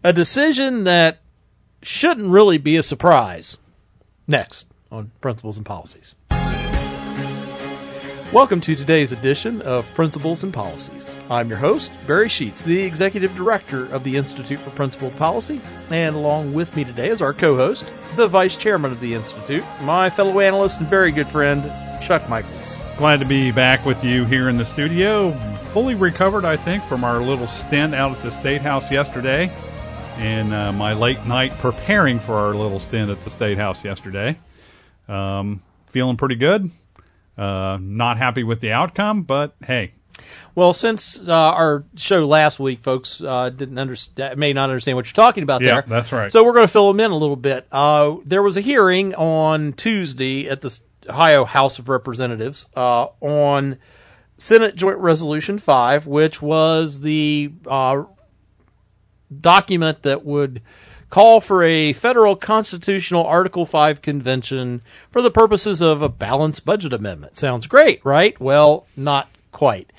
A decision that shouldn't really be a surprise. Next on Principles and Policies. Welcome to today's edition of Principles and Policies. I'm your host, Barry Sheets, the Executive Director of the Institute for Principled Policy, and along with me today is our co-host, the Vice Chairman of the Institute, my fellow analyst and very good friend, Chuck Michaels. Glad to be back with you here in the studio. Fully recovered, I think, from our little stint out at the State House yesterday and my late night preparing for our little stint at the State House yesterday. Feeling pretty good. Not happy with the outcome, but hey. Well, since our show last week, folks may not understand what you're talking about there. Yeah, that's right. So we're going to fill them in a little bit. There was a hearing on Tuesday at the Ohio House of Representatives on Senate Joint Resolution 5, which was the document that would call for a federal constitutional Article 5 convention for the purposes of a balanced budget amendment. Sounds great, right? Well, not quite.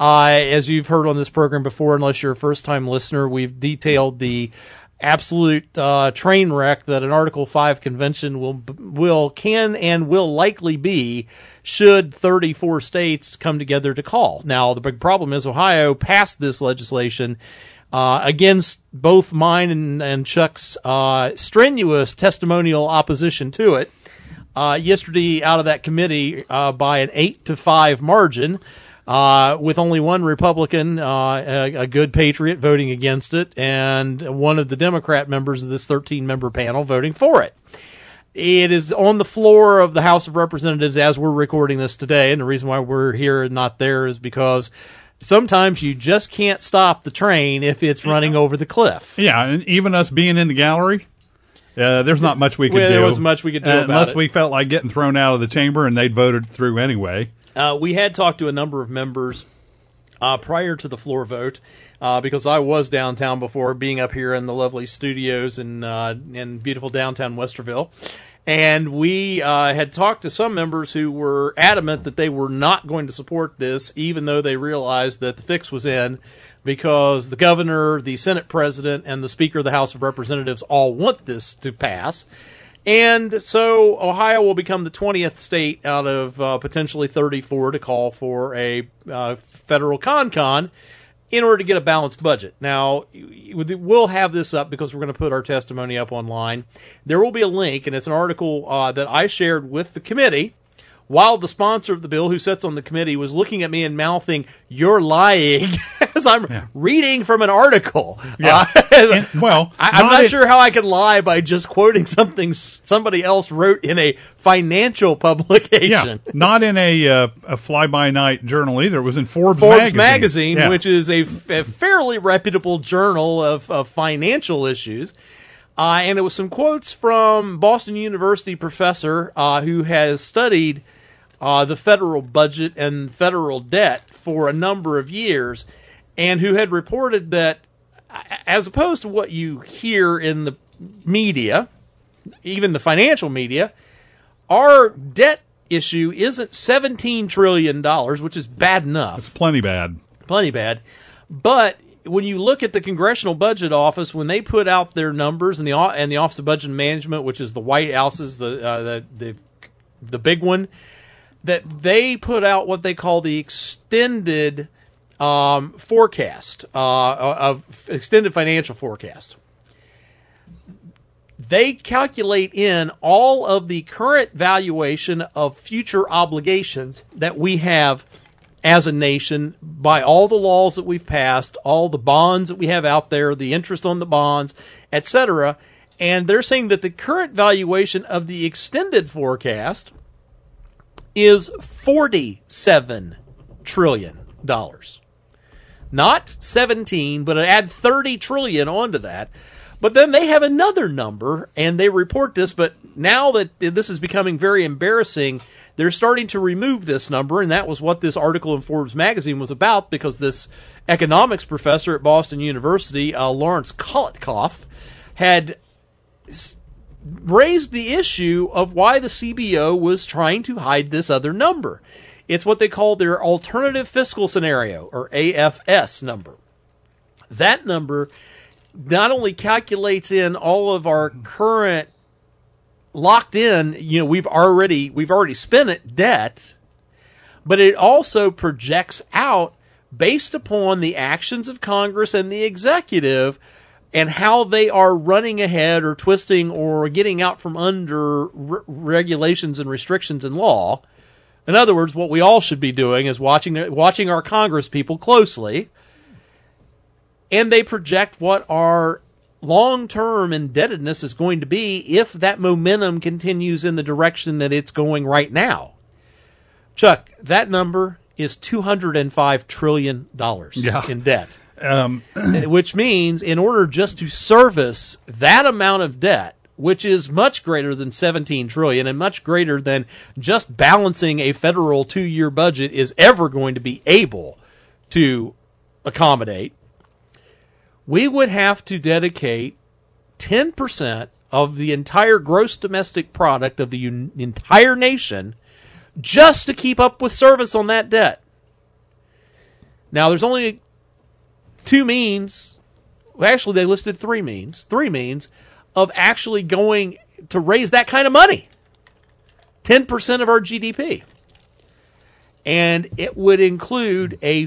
As you've heard on this program before, unless you're a first-time listener, we've detailed the absolute train wreck that an Article 5 convention can and will likely be should 34 states come together to call. Now, the big problem is Ohio passed this legislation against both mine and Chuck's strenuous testimonial opposition to it yesterday out of that committee by an 8-5 margin, with only one Republican, a good patriot, voting against it, and one of the Democrat members of this 13-member panel voting for it. It is on the floor of the House of Representatives as we're recording this today, and the reason why we're here and not there is because sometimes you just can't stop the train if it's running over the cliff. Yeah, and even us being in the gallery, there's not much we could do. There wasn't much we could do about unless it. we felt like getting thrown out of the chamber and they'd voted through anyway. We had talked to a number of members prior to the floor vote because I was downtown before, being up here in the lovely studios in beautiful downtown Westerville. And we had talked to some members who were adamant that they were not going to support this, even though they realized that the fix was in, because the governor, the Senate president, and the Speaker of the House of Representatives all want this to pass. And so Ohio will become the 20th state out of potentially 34 to call for a federal con in order to get a balanced budget. Now, we'll have this up because we're going to put our testimony up online. There will be a link, and it's an article that I shared with the committee while the sponsor of the bill, who sits on the committee, was looking at me and mouthing, "You're lying," as I'm reading from an article. Yeah. I'm not sure how I could lie by just quoting something somebody else wrote in a financial publication. Yeah, not in a fly-by-night journal either. It was in Forbes magazine, yeah, which is a fairly reputable journal of financial issues. And it was some quotes from Boston University professor who has studied the federal budget and federal debt for a number of years, and who had reported that, as opposed to what you hear in the media, even the financial media, our debt issue isn't $17 trillion, which is bad enough. It's plenty bad. Plenty bad. But when you look at the Congressional Budget Office, when they put out their numbers, and the Office of Budget Management, which is the White House's the big one, that they put out what they call the extended forecast of extended financial forecast. They calculate in all of the current valuation of future obligations that we have as a nation by all the laws that we've passed, all the bonds that we have out there, the interest on the bonds, etc. And they're saying that the current valuation of the extended forecast is $47 trillion. Not 17, but add $30 trillion onto that. But then they have another number, and they report this, but now that this is becoming very embarrassing, they're starting to remove this number, and that was what this article in Forbes magazine was about, because this economics professor at Boston University, Lawrence Kolotkoff, had raised the issue of why the CBO was trying to hide this other number. It's what they call their alternative fiscal scenario, or AFS number. That number not only calculates in all of our current locked in, we've already spent it debt, but it also projects out based upon the actions of Congress and the executive and how they are running ahead or twisting or getting out from under regulations and restrictions in law. In other words, what we all should be doing is watching our Congress people closely, and they project what our long-term indebtedness is going to be if that momentum continues in the direction that it's going right now. Chuck, that number is $205 trillion in debt. Which means in order just to service that amount of debt, which is much greater than $17 trillion and much greater than just balancing a federal 2-year budget is ever going to be able to accommodate, we would have to dedicate 10% of the entire gross domestic product of the entire nation just to keep up with service on that debt. Now, there's only two means. Well, actually, they listed three means of actually going to raise that kind of money. 10% of our GDP. And it would include a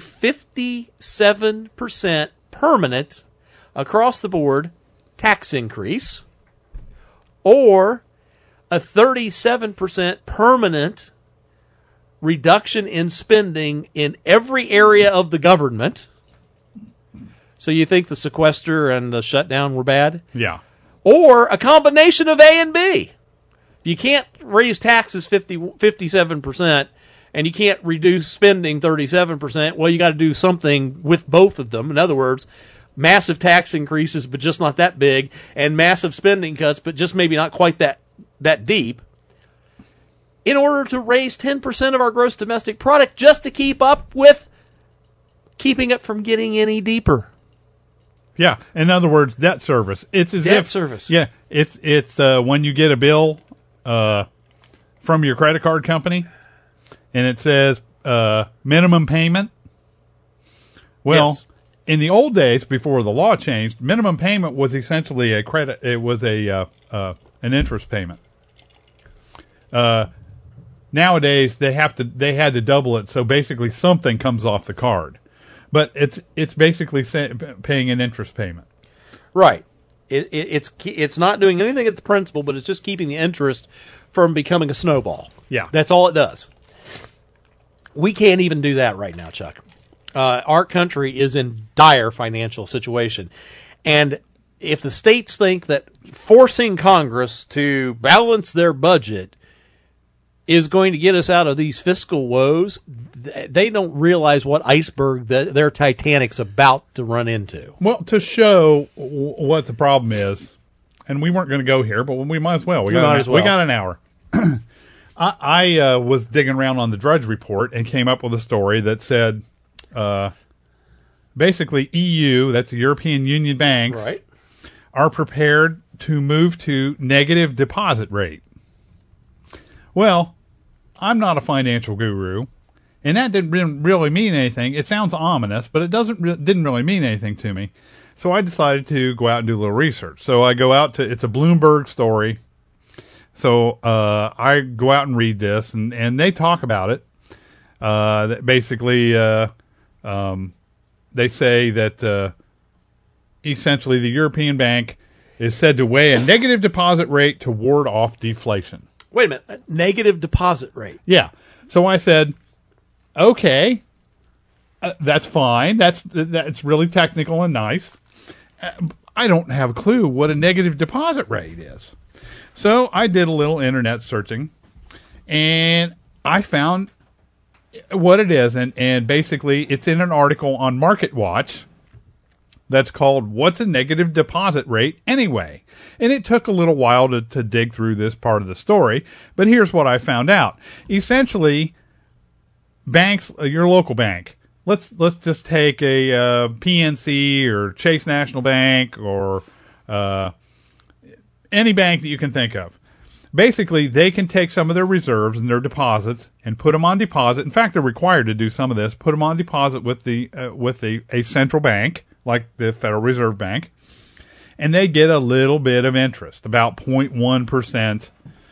57% permanent, across the board, tax increase, or a 37% permanent reduction in spending in every area of the government. So you think the sequester and the shutdown were bad? Yeah. Or a combination of A and B. You can't raise taxes 57% and you can't reduce spending 37%. Well, you got to do something with both of them. In other words, massive tax increases, but just not that big, and massive spending cuts, but just maybe not quite that deep, in order to raise 10% of our gross domestic product just to keep up with keeping it from getting any deeper. Yeah. In other words, debt service. It's as debt if service. Yeah. It's when you get a bill from your credit card company and it says minimum payment. Well, yes. In the old days before the law changed, minimum payment was essentially a credit. It was an interest payment. Nowadays they had to double it, so basically something comes off the card, but it's basically paying an interest payment. Right. It's not doing anything at the principal, but it's just keeping the interest from becoming a snowball. Yeah, that's all it does. We can't even do that right now, Chuck. Our country is in dire financial situation, and if the states think that forcing Congress to balance their budget is going to get us out of these fiscal woes, they don't realize what iceberg their Titanic's about to run into. Well, to show what the problem is, and we weren't going to go here, but we might as well. We got an hour. I was digging around on the Drudge Report and came up with a story that said, basically EU, that's the European Union banks, right, are prepared to move to negative deposit rate. Well, I'm not a financial guru, and that didn't really mean anything. It sounds ominous, but it didn't really mean anything to me. So I decided to go out and do a little research. So I go out it's a Bloomberg story. So I go out and read this, and they talk about it. Basically, they say that essentially the European Bank is said to weigh a negative deposit rate to ward off deflation. Wait a minute, a negative deposit rate? Yeah. So I said, okay, that's fine. That's really technical and nice. I don't have a clue what a negative deposit rate is. So I did a little internet searching, and I found what it is. And basically, it's in an article on MarketWatch that's called What's a Negative Deposit Rate Anyway? And it took a little while to dig through this part of the story, but here's what I found out. Essentially, banks, your local bank, let's just take a PNC or Chase National Bank or any bank that you can think of. Basically, they can take some of their reserves and their deposits and put them on deposit. In fact, they're required to do some of this, put them on deposit with a central bank, like the Federal Reserve Bank. and they get a little bit of interest, about 0.1%.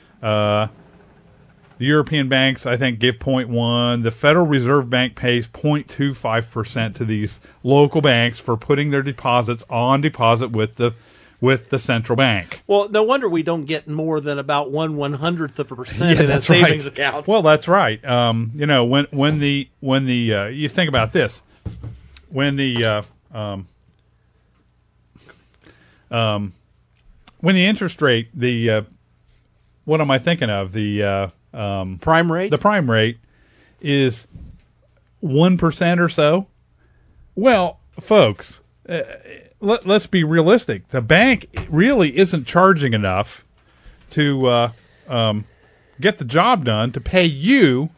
The European banks, I think, give 0.1. The Federal Reserve Bank pays 0.25% to these local banks for putting their deposits on deposit with the central bank. Well, no wonder we don't get more than about 1/100% in a savings account. Well, that's right. You know, when the you think about this, when the interest rate, what am I thinking of? The prime rate? The prime rate is 1% or so. Well, folks, let's be realistic. The bank really isn't charging enough to get the job done to pay you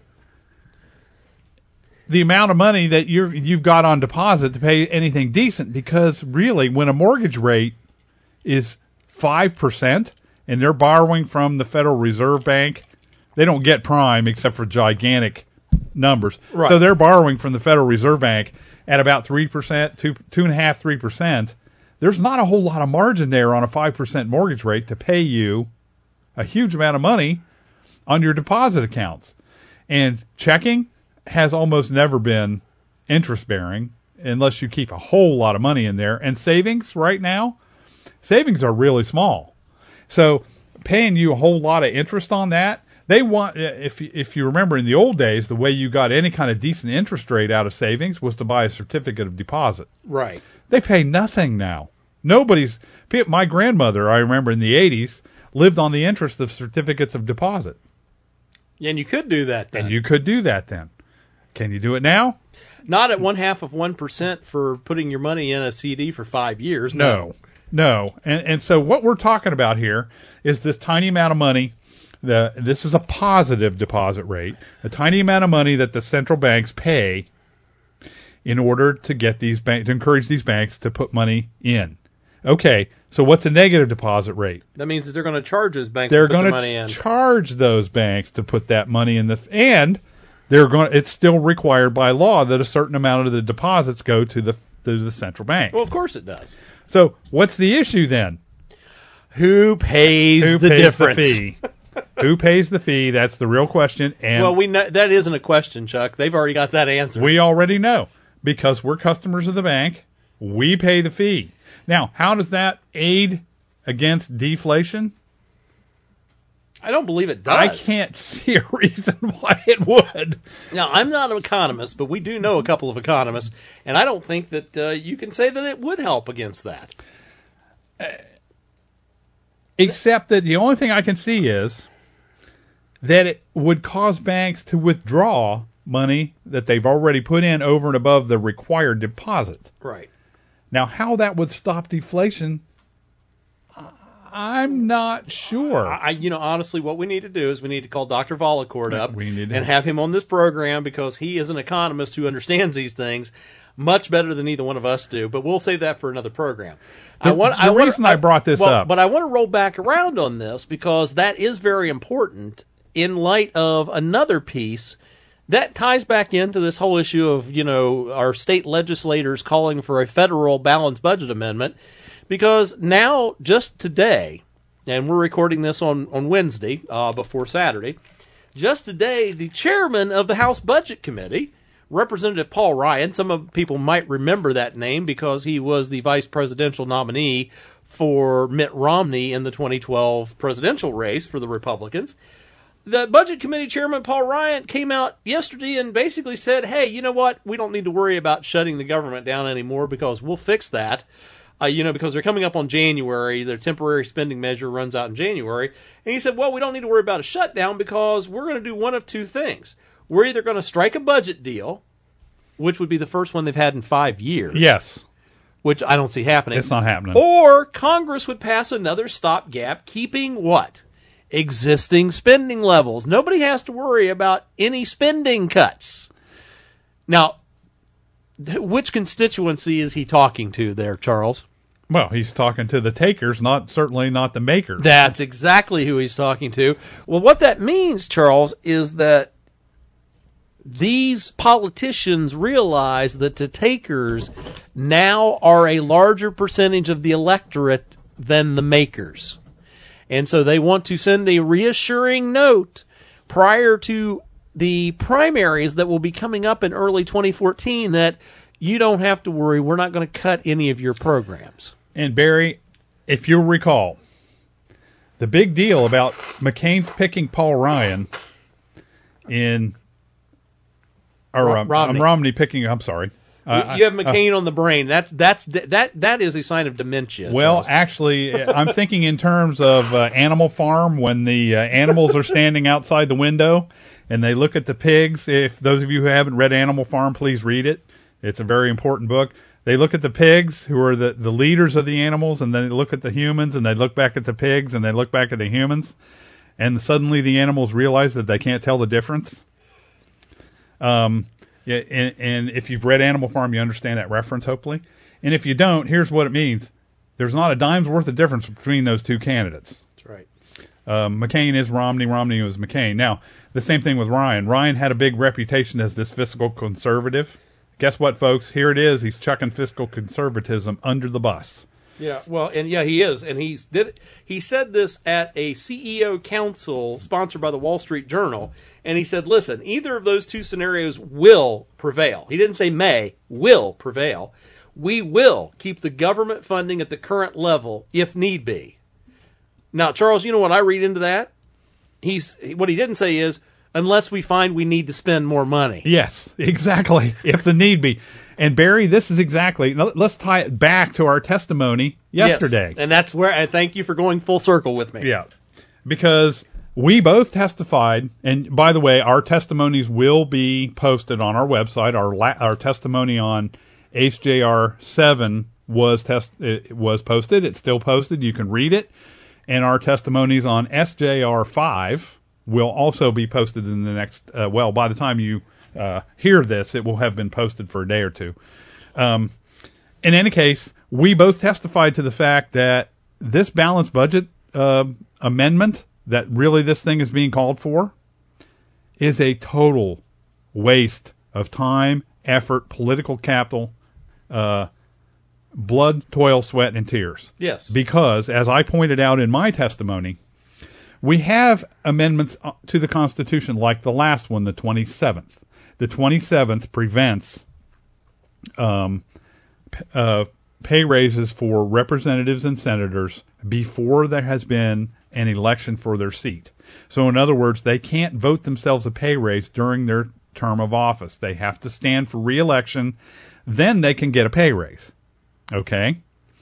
the amount of money that you've got on deposit to pay anything decent, because really when a mortgage rate is 5% and they're borrowing from the Federal Reserve Bank, they don't get prime except for gigantic numbers. Right. So they're borrowing from the Federal Reserve Bank at about 3%, 2.5%, 3%. There's not a whole lot of margin there on a 5% mortgage rate to pay you a huge amount of money on your deposit accounts. And checking has almost never been interest bearing unless you keep a whole lot of money in there. And savings right now, savings are really small. So paying you a whole lot of interest on that, they want, if you remember in the old days, the way you got any kind of decent interest rate out of savings was to buy a certificate of deposit. Right. They pay nothing now. My grandmother, I remember in the 80s, lived on the interest of certificates of deposit. And you could do that then. And you could do that then. Can you do it now? Not at 1/2% for putting your money in a CD for 5 years. No. And so what we're talking about here is this tiny amount of money. This is a positive deposit rate, a tiny amount of money that the central banks pay in order to get to encourage these banks to put money in. Okay, so what's a negative deposit rate? That means that they're going to charge those banks They're to put going the money in. to charge those banks to put that money in and it's still required by law that a certain amount of the deposits go to the central bank. Well, of course it does. So what's the issue then? Who pays the difference? The fee? Who pays the fee? That's the real question. And well, we know that isn't a question, Chuck. They've already got that answer. We already know because we're customers of the bank. We pay the fee. Now, how does that aid against deflation? I don't believe it does. I can't see a reason why it would. Now, I'm not an economist, but we do know a couple of economists, and I don't think that you can say that it would help against that. Except that the only thing I can see is that it would cause banks to withdraw money that they've already put in over and above the required deposit. Right. Now, how that would stop deflation, I'm not sure. Honestly, what we need to do is we need to call Dr. Volacourt up and have him on this program because he is an economist who understands these things much better than either one of us do. But we'll save that for another program. The reason I brought this up. But I want to roll back around on this because that is very important in light of another piece that ties back into this whole issue of, our state legislators calling for a federal balanced budget amendment. Because now, just today, and we're recording this on Wednesday before Saturday, just today, the chairman of the House Budget Committee, Representative Paul Ryan, some people might remember that name because he was the vice presidential nominee for Mitt Romney in the 2012 presidential race for the Republicans. The Budget Committee Chairman Paul Ryan came out yesterday and basically said, hey, you know what? We don't need to worry about shutting the government down anymore because we'll fix that. Because they're coming up on January, their temporary spending measure runs out in January. And he said, well, we don't need to worry about a shutdown because we're going to do one of two things. We're either going to strike a budget deal, which would be the first one they've had in 5 years. Yes. Which I don't see happening. It's not happening. Or Congress would pass another stopgap, keeping what? Existing spending levels. Nobody has to worry about any spending cuts. Now, which constituency is he talking to there, Charles? Well, he's talking to the takers, certainly not the makers. That's exactly who he's talking to. Well, what that means, Charles, is that these politicians realize that the takers now are a larger percentage of the electorate than the makers. And so they want to send a reassuring note prior to the primaries that will be coming up in early 2014 that you don't have to worry, we're not going to cut any of your programs. And Barry, if you'll recall, the big deal about McCain's picking Paul Ryan Romney picking. I'm sorry. You have McCain on the brain. That is a sign of dementia. Well, Charles. actually, I'm thinking in terms of Animal Farm when the animals are standing outside the window and they look at the pigs. If those of you who haven't read Animal Farm, please read it. It's a very important book. They look at the pigs, who are the leaders of the animals, and then they look at the humans, and they look back at the pigs, and they look back at the humans, and suddenly the animals realize that they can't tell the difference. And if you've read Animal Farm, you understand that reference, hopefully. And if you don't, here's what it means. There's not a dime's worth of difference between those two candidates. That's right. McCain is Romney. Romney was McCain. Now, the same thing with Ryan. Ryan had a big reputation as this fiscal conservative. Guess what, folks? Here it is. He's chucking fiscal conservatism under the bus. Yeah, well, and yeah, he is, and he said this at a CEO council sponsored by the Wall Street Journal, and he said, "Listen, either of those two scenarios will prevail." He didn't say may, will prevail. We will keep the government funding at the current level if need be. Now, Charles, you know what I read into that? What he didn't say is, unless we find we need to spend more money. Yes, exactly, if the need be. And Barry, this is exactly, let's tie it back to our testimony yesterday. Yes, and that's where, I thank you for going full circle with me. Yeah, because we both testified, and by the way, our testimonies will be posted on our website. Our testimony on HJR 7 was posted. It's still posted. You can read it. And our testimonies on SJR 5 will also be posted in the next, by the time you hear this, it will have been posted for a day or two. In any case, we both testified to the fact that this balanced budget amendment that really this thing is being called for is a total waste of time, effort, political capital, blood, toil, sweat, and tears. Yes. Because, as I pointed out in my testimony, we have amendments to the Constitution like the last one, the 27th. The 27th prevents pay raises for representatives and senators before there has been an election for their seat. So, in other words, they can't vote themselves a pay raise during their term of office. They have to stand for re-election. Then they can get a pay raise. Okay?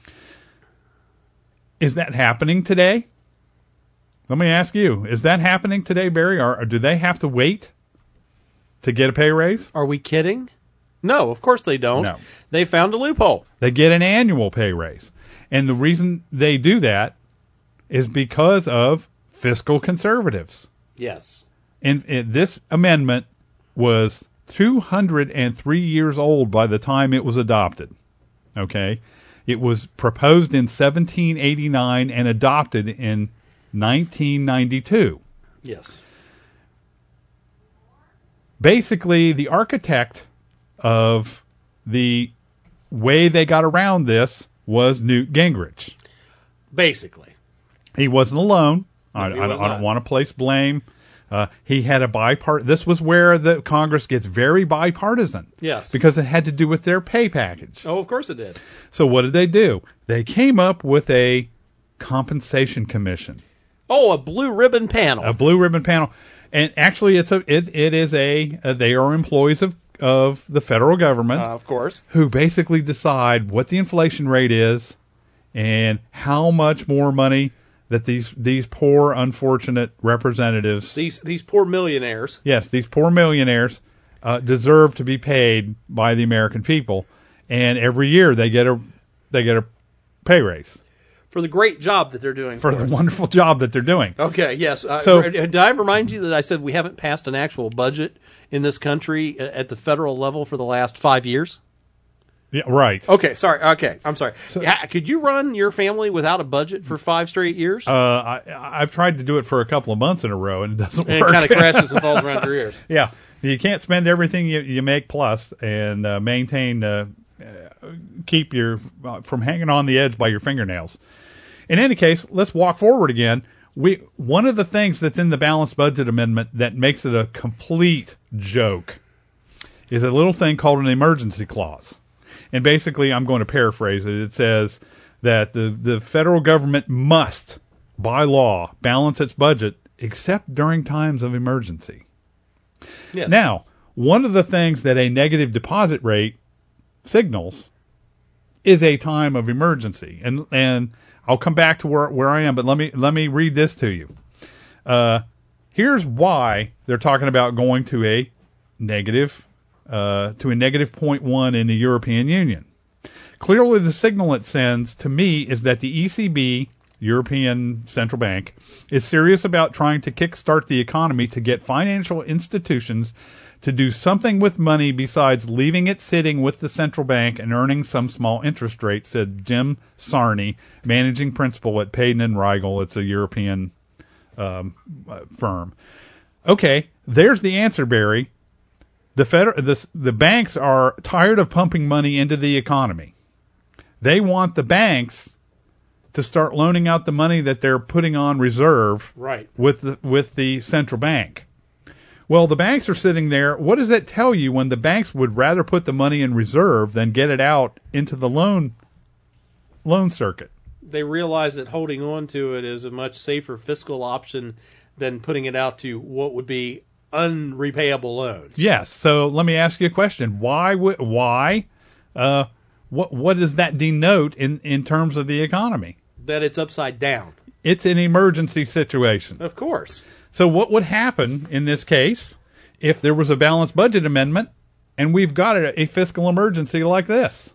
Is that happening today? Let me ask you, is that happening today, Barry? Or do they have to wait to get a pay raise? Are we kidding? No, of course they don't. No. They found a loophole. They get an annual pay raise. And the reason they do that is because of fiscal conservatives. Yes. And this amendment was 203 years old by the time it was adopted. Okay? It was proposed in 1789 and adopted in 1992. Yes. Basically, the architect of the way they got around this was Newt Gingrich. Basically. He wasn't alone. I was not. don't want to place blame. He had a this was where the Congress gets very bipartisan. Yes. Because it had to do with their pay package. Oh, of course it did. So what did they do? They came up with a compensation commission. Oh, a blue ribbon panel. A blue ribbon panel. And actually they are employees of the federal government. Of course. Who basically decide what the inflation rate is and how much more money that these poor, unfortunate representatives, these poor millionaires, yes, these poor millionaires, deserve to be paid by the American people, and every year they get a pay raise for the great job that they're doing. For the wonderful job that they're doing. Okay, yes. So, did I remind you that I said we haven't passed an actual budget in this country at the federal level for the last 5 years? Yeah, right. Okay, sorry. Okay, I'm sorry. So, could you run your family without a budget for 5 straight years? I've tried to do it for a couple of months in a row, and it doesn't work. And it kind of crashes and falls around your ears. Yeah. You can't spend everything you make plus and maintain, keep from hanging on the edge by your fingernails. In any case, let's walk forward again. One of the things that's in the balanced budget amendment that makes it a complete joke is a little thing called an emergency clause. And basically, I'm going to paraphrase it. It says that the federal government must, by law, balance its budget except during times of emergency. Yes. Now, one of the things that a negative deposit rate signals is a time of emergency. And I'll come back to where I am, but let me read this to you. Here's why they're talking about going to a negative 0.1 in the European Union. Clearly, the signal it sends to me is that the ECB, European Central Bank, is serious about trying to kickstart the economy to get financial institutions to do something with money besides leaving it sitting with the central bank and earning some small interest rate, said Jim Sarney, managing principal at Payden and Rigel. It's a European firm. Okay, there's the answer, Barry. The banks are tired of pumping money into the economy. They want the banks to start loaning out the money that they're putting on reserve, right, with the central bank. Well, the banks are sitting there. What does that tell you when the banks would rather put the money in reserve than get it out into the loan circuit? They realize that holding on to it is a much safer fiscal option than putting it out to what would be unrepayable loans. Yes. So let me ask you a question. Why? What does that denote in terms of the economy? That it's upside down. It's an emergency situation. Of course. So what would happen in this case if there was a balanced budget amendment and we've got a fiscal emergency like this?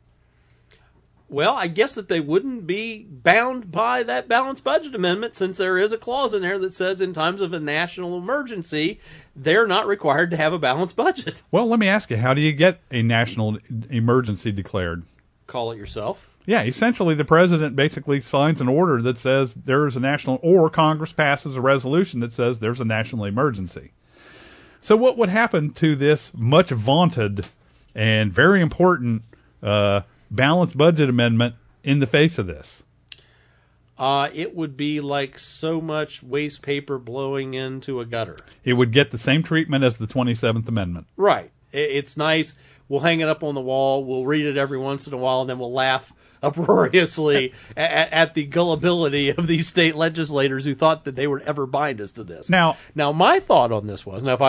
Well, I guess that they wouldn't be bound by that balanced budget amendment, since there is a clause in there that says in times of a national emergency, they're not required to have a balanced budget. Well, let me ask you, how do you get a national emergency declared? Call it yourself. Yeah, essentially the president basically signs an order that says there is a national, or Congress passes a resolution that says there's a national emergency. So what would happen to this much vaunted and very important balanced budget amendment in the face of this? It would be like so much waste paper blowing into a gutter. It would get the same treatment as the 27th Amendment. Right. It's nice. We'll hang it up on the wall. We'll read it every once in a while, and then we'll laugh uproariously at the gullibility of these state legislators who thought that they would ever bind us to this. Now, my thought on this was, now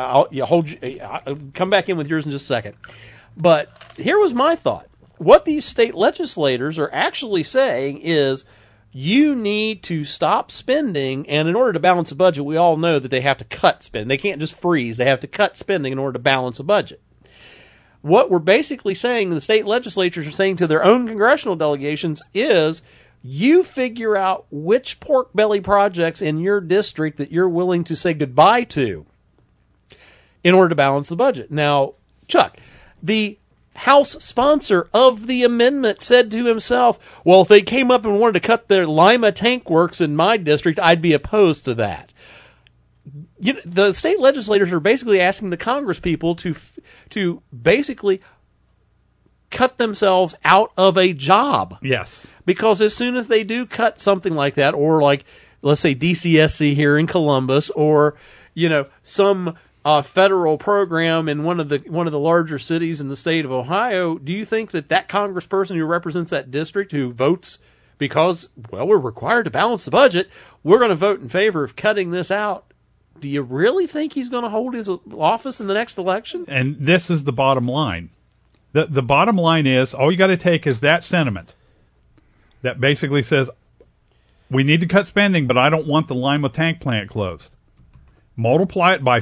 I'll come back in with yours in just a second. But here was my thought. What these state legislators are actually saying is, you need to stop spending, and in order to balance a budget, we all know that they have to cut spending. They can't just freeze. They have to cut spending in order to balance a budget. What we're basically saying, the state legislatures are saying to their own congressional delegations, is you figure out which pork belly projects in your district that you're willing to say goodbye to in order to balance the budget. Now, Chuck, the House sponsor of the amendment said to himself, well, if they came up and wanted to cut their Lima Tank Works in my district, I'd be opposed to that. The state legislators are basically asking the Congress people to basically cut themselves out of a job. yes. Because as soon as they do cut something like that, or like, let's say DCSC here in Columbus, or, some federal program in one of the larger cities in the state of Ohio, do you think that congressperson who represents that district, who votes because, well, we're required to balance the budget, we're going to vote in favor of cutting this out? Do you really think he's going to hold his office in the next election? And this is the bottom line. The bottom line is, all you got to take is that sentiment that basically says, we need to cut spending, but I don't want the Lima tank plant closed. Multiply it by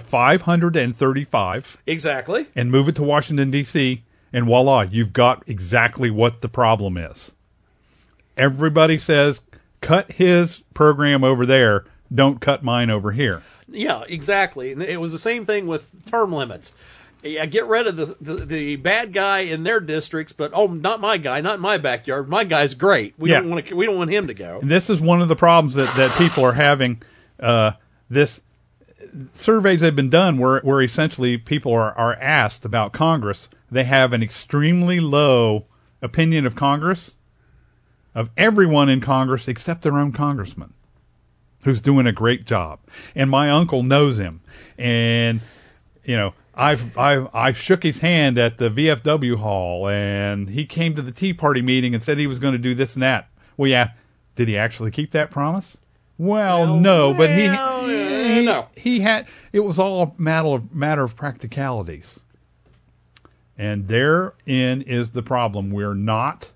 535. Exactly. And move it to Washington, D.C., and voila, you've got exactly what the problem is. Everybody says, cut his program over there, don't cut mine over here. Yeah, exactly. And it was the same thing with term limits. Yeah, get rid of the bad guy in their districts, but not my guy, not in my backyard. My guy's great. We don't want him to go. And this is one of the problems that people are having. This surveys have been done where essentially people are asked about Congress. They have an extremely low opinion of Congress, of everyone in Congress except their own congressman, who's doing a great job. And my uncle knows him. And, you know, I've shook his hand at the VFW hall, and he came to the Tea Party meeting and said he was going to do this and that. Well, yeah, did he actually keep that promise? Well, no, but he had. It was all a matter of practicalities, and therein is the problem. We're not.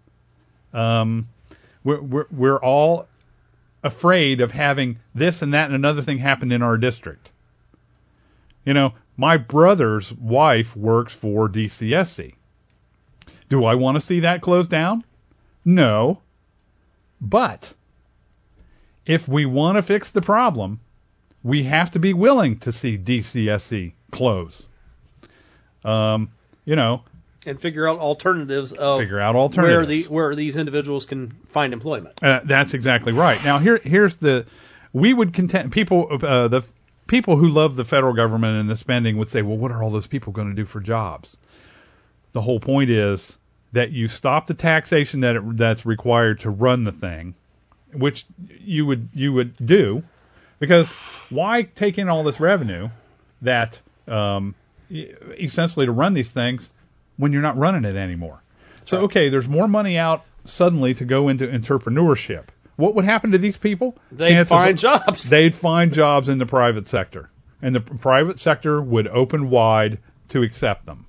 We're all afraid of having this and that and another thing happen in our district. You know, my brother's wife works for DCSC. Do I want to see that closed down? No. But if we want to fix the problem, we have to be willing to see DCSC close. You know, and figure out alternatives where these individuals can find employment. That's exactly right. Now here's we would contend people the people who love the federal government and the spending would say, well, what are all those people going to do for jobs? The whole point is that you stop the taxation that's required to run the thing, which you would do, because why take in all this revenue that essentially to run these things when you're not running it anymore? So, okay, there's more money out suddenly to go into entrepreneurship. What would happen to these people? They'd find jobs. They'd find jobs in the private sector, and the private sector would open wide to accept them.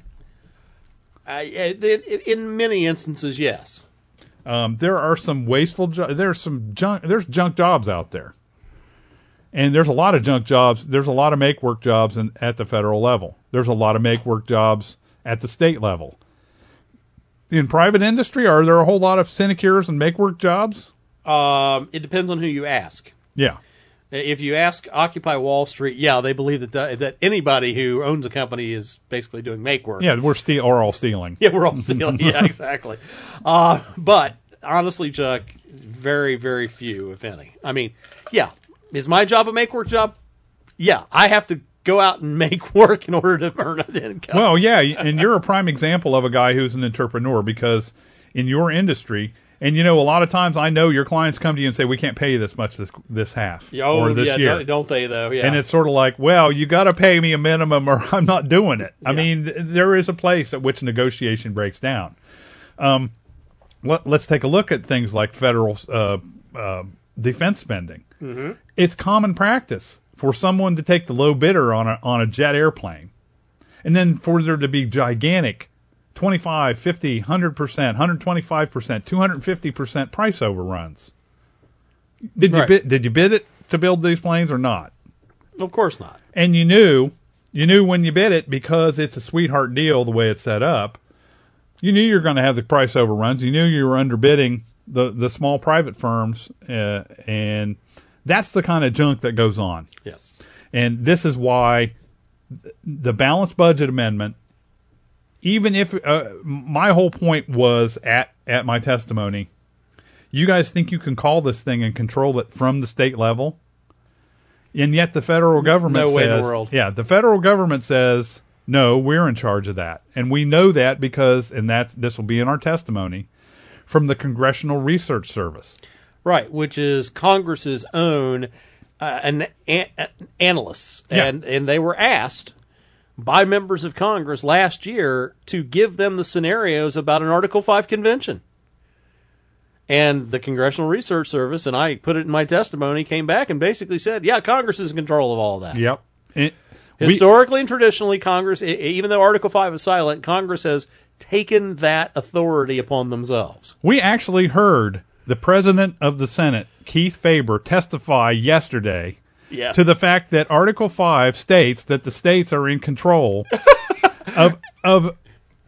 In many instances, yes. There are some wasteful there's junk jobs out there. And there's a lot of junk jobs. There's a lot of make-work jobs at the federal level. There's a lot of make-work jobs at the state level. In private industry, are there a whole lot of sinecures and make-work jobs? It depends on who you ask. Yeah. If you ask Occupy Wall Street, yeah, they believe that anybody who owns a company is basically doing make work. Yeah, we're all stealing. Yeah, we're all stealing. Yeah, exactly. But honestly, Chuck, very, very few, if any. I mean, yeah, is my job a make work job? Yeah, I have to go out and make work in order to earn an income. Well, yeah, and you're a prime example of a guy who's an entrepreneur, because in your industry. And, you know, a lot of times I know your clients come to you and say, we can't pay you this much this half or this year. Don't they, though? Yeah. And it's sort of like, well, you got to pay me a minimum or I'm not doing it. Yeah. I mean, there is a place at which negotiation breaks down. Let's take a look at things like federal defense spending. Mm-hmm. It's common practice for someone to take the low bidder on a jet airplane, and then for there to be gigantic 25, 50, 100%, 125%, 250% price overruns. Did you bid it to build these planes or not? Of course not. And you knew when you bid it, because it's a sweetheart deal the way it's set up. You knew you were going to have the price overruns. You knew you were underbidding the small private firms, and that's the kind of junk that goes on. Yes. And this is why the balanced budget amendment. Even if my whole point was at my testimony, you guys think you can call this thing and control it from the state level, and yet the federal government says, way in the world. Yeah, the federal government says, no, we're in charge of that, and we know that because, and this will be in our testimony, from the Congressional Research Service, right, which is Congress's own analysts, yeah. and they were asked by members of Congress last year to give them the scenarios about an Article 5 convention. And the Congressional Research Service, and I put it in my testimony, came back and basically said, yeah, Congress is in control of all that. Yep. Historically and traditionally, Congress, even though Article 5 is silent, Congress has taken that authority upon themselves. We actually heard the President of the Senate, Keith Faber, testify yesterday yes. to the fact that Article 5 states that the states are in control of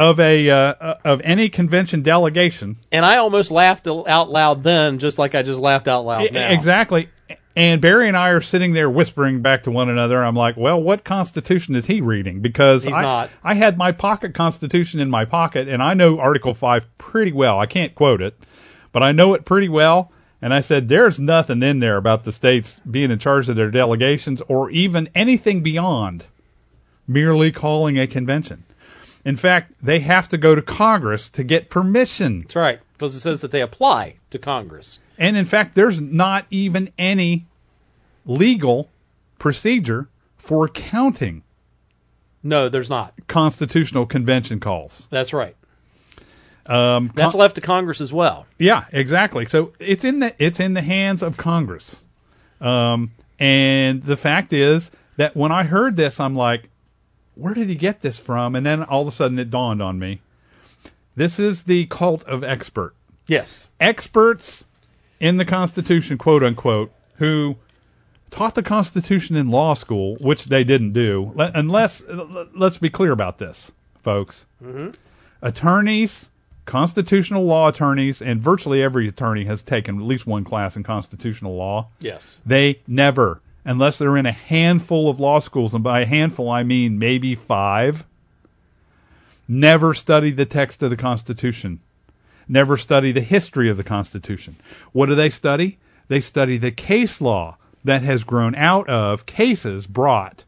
any convention delegation. And I almost laughed out loud then, just like I just laughed out loud now. Exactly. And Barry and I are sitting there whispering back to one another. I'm like, well, what Constitution is he reading? Because I had my pocket Constitution in my pocket, and I know Article 5 pretty well. I can't quote it, but I know it pretty well. And I said, there's nothing in there about the states being in charge of their delegations or even anything beyond merely calling a convention. In fact, they have to go to Congress to get permission. That's right. because it says that they apply to Congress. And in fact, there's not even any legal procedure for counting. No, there's not. Constitutional convention calls. That's right. That's left to Congress as well. Yeah, exactly. So it's in the hands of Congress. And the fact is that when I heard this, I'm like, where did he get this from? And then all of a sudden it dawned on me. This is the cult of expert. Yes. Experts in the Constitution, quote unquote, who taught the Constitution in law school, which they didn't do, unless, let's be clear about this, folks. Mm-hmm. Attorneys, constitutional law attorneys, and virtually every attorney has taken at least one class in constitutional law. Yes. They never, unless they're in a handful of law schools, and by a handful I mean maybe 5, never study the text of the Constitution. Never study the history of the Constitution. What do they study? They study the case law that has grown out of cases brought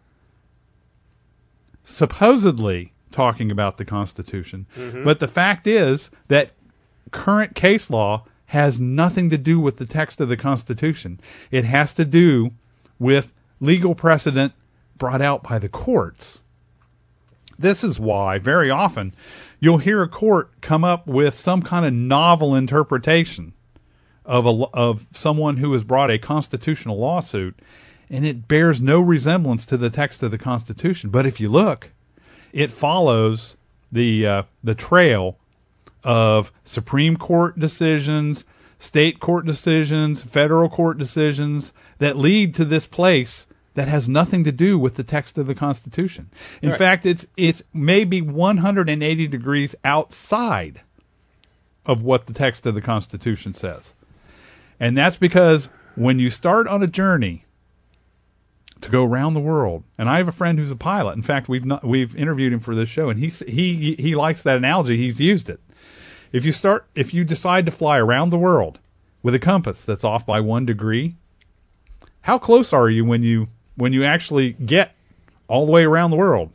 supposedly talking about the Constitution. Mm-hmm. But the fact is that current case law has nothing to do with the text of the Constitution. It has to do with legal precedent brought out by the courts. This is why very often you'll hear a court come up with some kind of novel interpretation of someone who has brought a constitutional lawsuit, and it bears no resemblance to the text of the Constitution. But if you look, it follows the trail of Supreme Court decisions, state court decisions, federal court decisions that lead to this place that has nothing to do with the text of the Constitution. In fact, it's maybe 180 degrees outside of what the text of the Constitution says. And that's because when you start on a journey to go around the world, and I have a friend who's a pilot. In fact, we've interviewed him for this show, and he likes that analogy. He's used it. If you decide to fly around the world with a compass that's off by 1 degree, how close are you when you actually get all the way around the world?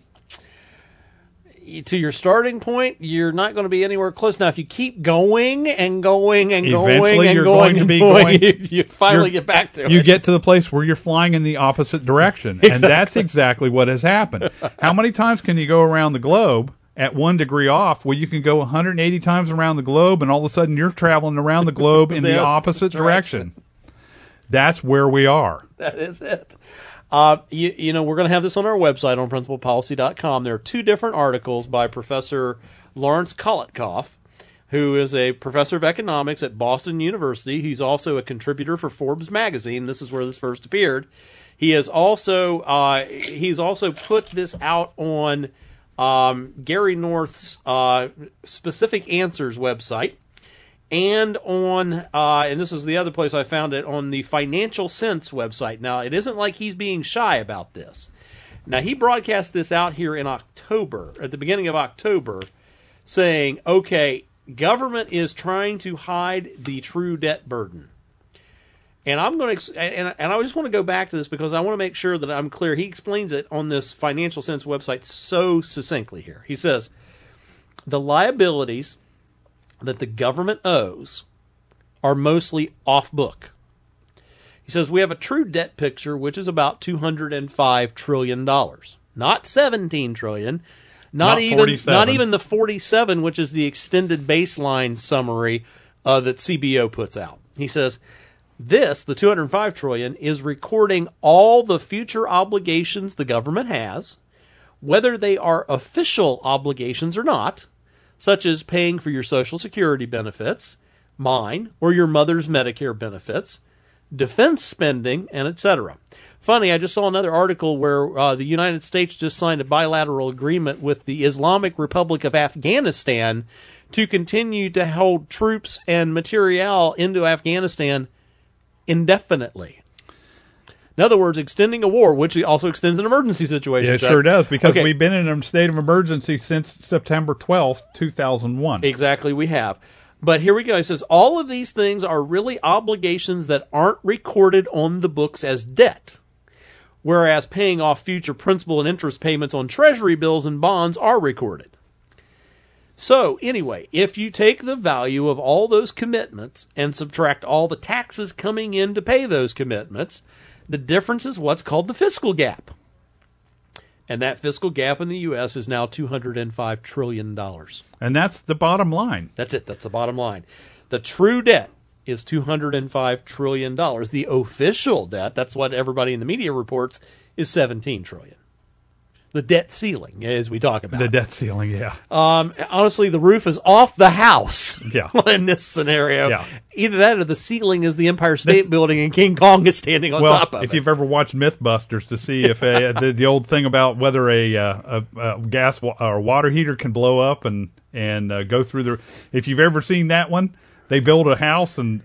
To your starting point, you're not going to be anywhere close. Now, if you keep going and going and eventually going and you're going to and be going, you finally get back to it. You get to the place where you're flying in the opposite direction. Exactly. And that's exactly what has happened. How many times can you go around the globe at 1 degree off? Well, you can go 180 times around the globe, and all of a sudden you're traveling around the globe in the opposite direction. That's where we are. That is it. We're going to have this on our website on principalpolicy.com. There are 2 different articles by Professor Lawrence Kolotkoff, who is a professor of economics at Boston University. He's also a contributor for Forbes magazine. This is where this first appeared. He has also put this out on Gary North's Specific Answers website. And on, and this is the other place I found it, on the Financial Sense website. Now, it isn't like he's being shy about this. Now, he broadcast this out here in October, at the beginning of October, saying, okay, government is trying to hide the true debt burden. And I'm going to, and I just want to go back to this because I want to make sure that I'm clear. He explains it on this Financial Sense website so succinctly here. He says, the liabilities that the government owes are mostly off-book. He says, we have a true debt picture, which is about $205 trillion. Not $17 trillion. Not even the 47, which is the extended baseline summary that CBO puts out. He says, this, the $205 trillion, is recording all the future obligations the government has, whether they are official obligations or not, such as paying for your Social Security benefits, mine, or your mother's Medicare benefits, defense spending, and etc. Funny, I just saw another article where the United States just signed a bilateral agreement with the Islamic Republic of Afghanistan to continue to hold troops and materiel into Afghanistan indefinitely. In other words, extending a war, which also extends an emergency situation. Yeah, it sure does, because we've been in a state of emergency since September 12th, 2001. Exactly, we have. But here we go. He says, all of these things are really obligations that aren't recorded on the books as debt, whereas paying off future principal and interest payments on treasury bills and bonds are recorded. So anyway, if you take the value of all those commitments and subtract all the taxes coming in to pay those commitments, the difference is what's called the fiscal gap. And that fiscal gap in the U.S. is now $205 trillion. And that's the bottom line. That's it. That's the bottom line. The true debt is $205 trillion. The official debt, that's what everybody in the media reports, is $17 trillion. The debt ceiling, as we talk about. The debt ceiling, yeah. Honestly, the roof is off the house in this scenario. Yeah. Either that or the ceiling is the Empire State Building and King Kong is standing on top of it. If you've ever watched Mythbusters to see if the old thing about whether a gas or water heater can blow up and go through the... If you've ever seen that one, they build a house and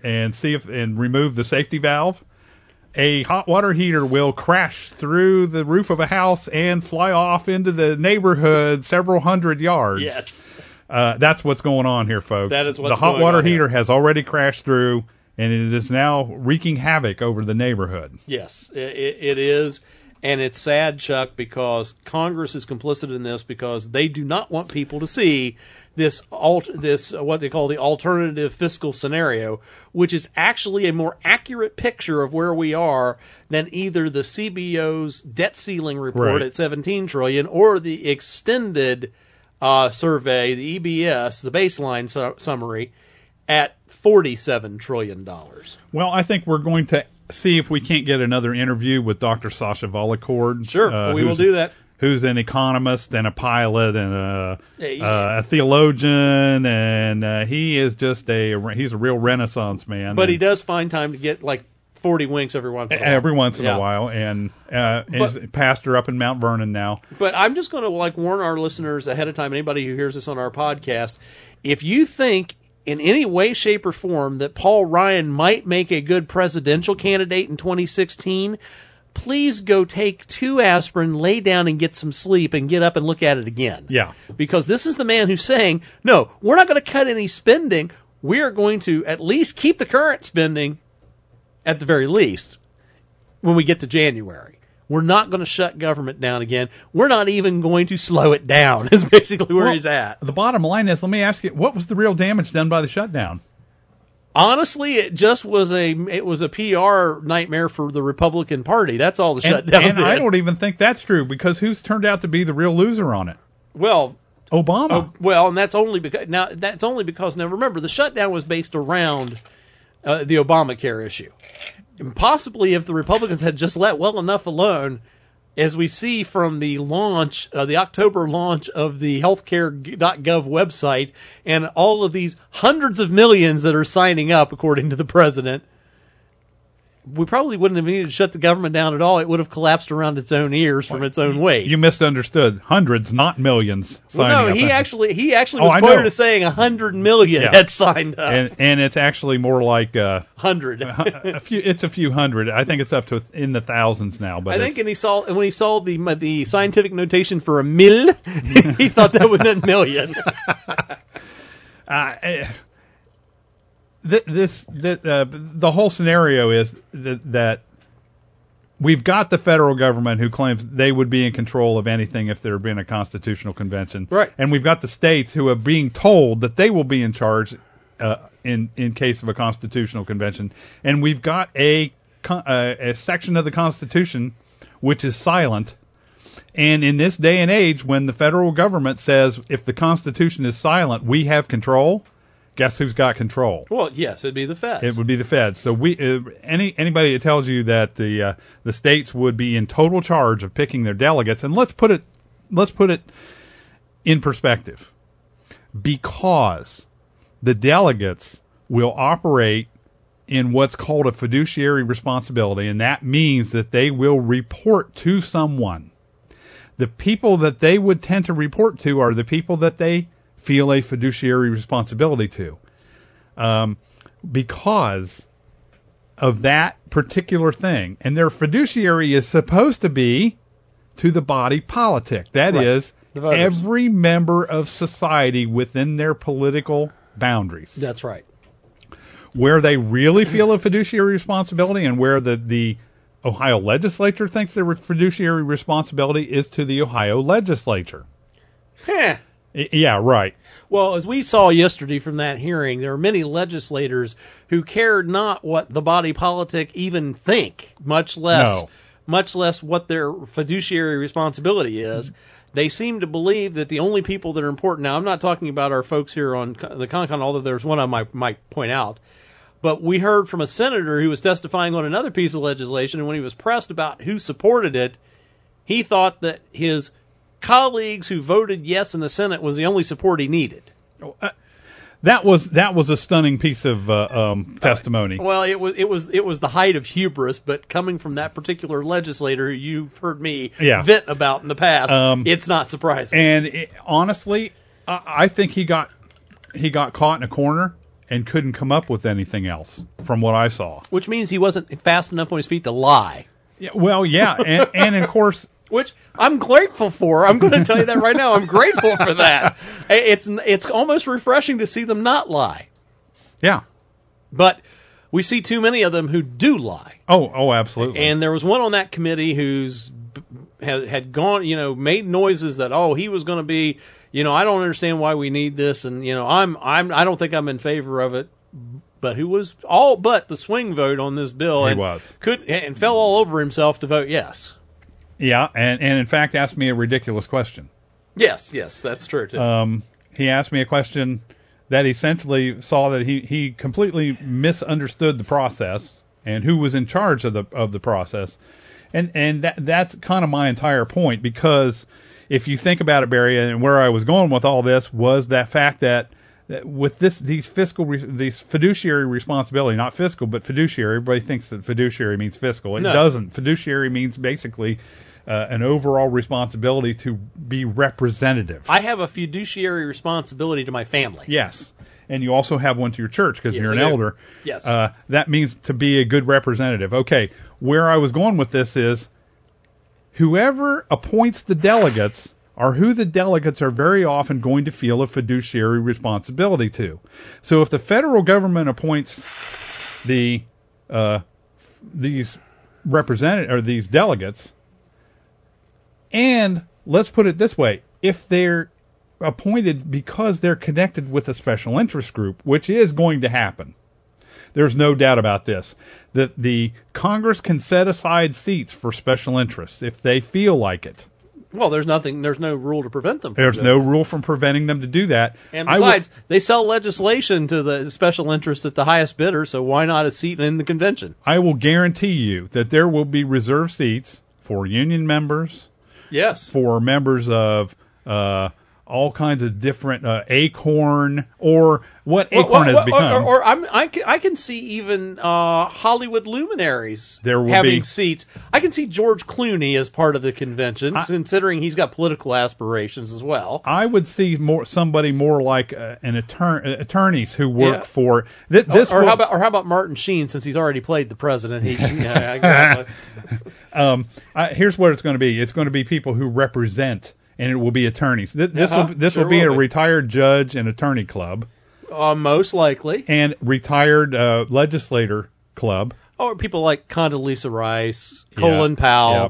remove the safety valve. A hot water heater will crash through the roof of a house and fly off into the neighborhood several hundred yards. Yes. That's what's going on here, folks. That is what's the hot going water on heater here. has already crashed through, and it is now wreaking havoc over the neighborhood. Yes, it is. And it's sad, Chuck, because Congress is complicit in this because they do not want people to see this what they call the alternative fiscal scenario, which is actually a more accurate picture of where we are than either the CBO's debt ceiling report at $17 trillion or the extended survey, the EBS, the baseline summary, at $47 trillion. Well, I think we're going to see if we can't get another interview with Dr. Sacha Volacord. Sure, we will do that. Who's an economist and a pilot and a theologian, and he is just he's a real Renaissance man. But he does find time to get like 40 winks every once in a while. Every once in a while, and he's a pastor up in Mount Vernon now. But I'm just going to warn our listeners ahead of time, anybody who hears this on our podcast, if you think in any way, shape, or form that Paul Ryan might make a good presidential candidate in 2016, please go take 2 aspirin, lay down and get some sleep, and get up and look at it again. Yeah. Because this is the man who's saying, no, we're not going to cut any spending. We are going to at least keep the current spending at the very least when we get to January. We're not going to shut government down again. We're not even going to slow it down is basically where he's at. The bottom line is, let me ask you, what was the real damage done by the shutdown? Honestly, it just was a PR nightmare for the Republican Party. That's all the shutdown did. And I don't even think that's true, because who's turned out to be the real loser on it? Well, Obama. And that's only because now remember, the shutdown was based around the Obamacare issue. And possibly if the Republicans had just let well enough alone, as we see from the launch, the October launch of the healthcare.gov website, and all of these hundreds of millions that are signing up, according to the president, we probably wouldn't have needed to shut the government down at all. It would have collapsed around its own ears from its own weight. You misunderstood. Hundreds, not millions, signing up. He actually was quoted as saying 100 million had signed up. And it's actually more like 100. It's a few hundred. I think it's up to in the thousands now. But I think when he saw the scientific notation for a mil, he thought that would mean million. The whole scenario is that we've got the federal government who claims they would be in control of anything if there had been a constitutional convention. Right. And we've got the states who are being told that they will be in charge in case of a constitutional convention. And we've got a section of the Constitution which is silent. And in this day and age, when the federal government says if the Constitution is silent, we have control, guess who's got control? Well, yes, it'd be the Feds. It would be the Feds. So anybody that tells you that the states would be in total charge of picking their delegates, and let's put it in perspective, because the delegates will operate in what's called a fiduciary responsibility, and that means that they will report to someone. The people that they would tend to report to are the people that they feel a fiduciary responsibility to, because of that particular thing. And their fiduciary is supposed to be to the body politic. That is, every member of society within their political boundaries. That's right. Where they really feel a fiduciary responsibility, and where the Ohio legislature thinks their fiduciary responsibility is to the Ohio legislature. Huh. Yeah, right. Well, as we saw yesterday from that hearing, there are many legislators who cared not what the body politic even think, much less what their fiduciary responsibility is. They seem to believe that the only people that are important, now I'm not talking about our folks here on the CONCON, although there's one I might point out, but we heard from a senator who was testifying on another piece of legislation, and when he was pressed about who supported it, he thought that his colleagues who voted yes in the Senate was the only support he needed. That was a stunning piece of testimony. Well, it was the height of hubris, but coming from that particular legislator who you've heard me vent about in the past, it's not surprising. And honestly, I think he got caught in a corner and couldn't come up with anything else from what I saw. Which means he wasn't fast enough on his feet to lie. Yeah, well, yeah, and of course. Which I'm grateful for. I'm going to tell you that right now. I'm grateful for that. It's almost refreshing to see them not lie. Yeah. But we see too many of them who do lie. Oh, absolutely. And there was one on that committee who's had gone, made noises that, he was going to be, I don't understand why we need this, and I don't think I'm in favor of it. But who was all but the swing vote on this bill, and fell all over himself to vote yes. Yeah, and in fact asked me a ridiculous question. Yes, that's true too. He asked me a question that essentially saw that he completely misunderstood the process and who was in charge of the process, and that's kind of my entire point, because if you think about it, Barry, and where I was going with all this was that fact that with these fiduciary responsibility, not fiscal, but fiduciary. Everybody thinks that fiduciary means fiscal. It doesn't. Fiduciary means basically an overall responsibility to be representative. I have a fiduciary responsibility to my family. Yes. And you also have one to your church because you're an elder. Yes. That means to be a good representative. Okay. Where I was going with this is whoever appoints the delegates are who the delegates are very often going to feel a fiduciary responsibility to. So if the federal government appoints these these delegates, and let's put it this way, if they're appointed because they're connected with a special interest group, which is going to happen, there's no doubt about this, that the Congress can set aside seats for special interests if they feel like it. Well, there's no rule to prevent them from There's no rule from preventing them to do that. And besides, they sell legislation to the special interest at the highest bidder, so why not a seat in the convention? I will guarantee you that there will be reserved seats for union members. Yes. For members of all kinds of different Acorn, or what Acorn has become. Or I can see even Hollywood luminaries having seats. I can see George Clooney as part of the convention, considering he's got political aspirations as well. I would see somebody more like attorneys who work for this. How about Martin Sheen, since he's already played the president? Here's what it's going to be. It's going to be people who represent. And it will be attorneys. This will be a retired judge and attorney club. Most likely. And retired legislator club. Or people like Condoleezza Rice, Colin Powell,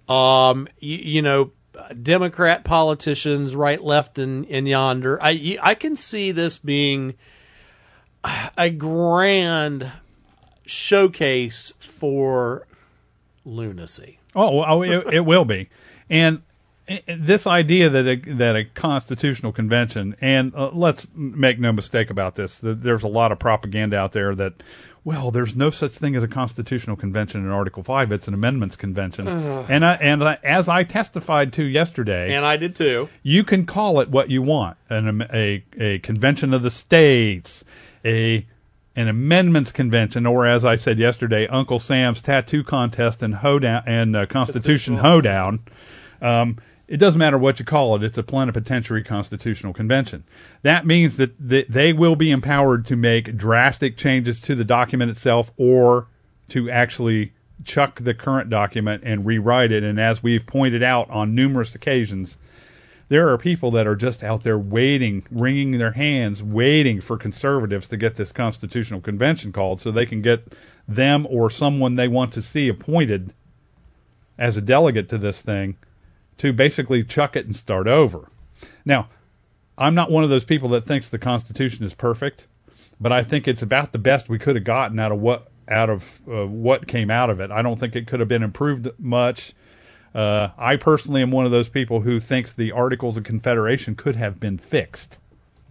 Democrat politicians, right, left, and yonder. I can see this being a grand showcase for lunacy. Oh, it will be. And this idea that a constitutional convention, and let's make no mistake about this, there's a lot of propaganda out there that, well, there's no such thing as a constitutional convention in Article 5. It's an amendments convention. And as I testified to yesterday, and I did too, you can call it what you want: a convention of the states, an amendments convention, or as I said yesterday, Uncle Sam's tattoo contest and hoedown and Constitution hoedown. It doesn't matter what you call it. It's a plenipotentiary constitutional convention. That means that they will be empowered to make drastic changes to the document itself, or to actually chuck the current document and rewrite it. And as we've pointed out on numerous occasions, there are people that are just out there waiting, wringing their hands, waiting for conservatives to get this constitutional convention called so they can get them or someone they want to see appointed as a delegate to this thing, to basically chuck it and start over. Now, I'm not one of those people that thinks the Constitution is perfect, but I think it's about the best we could have gotten out of what came out of it. I don't think it could have been improved much. I personally am one of those people who thinks the Articles of Confederation could have been fixed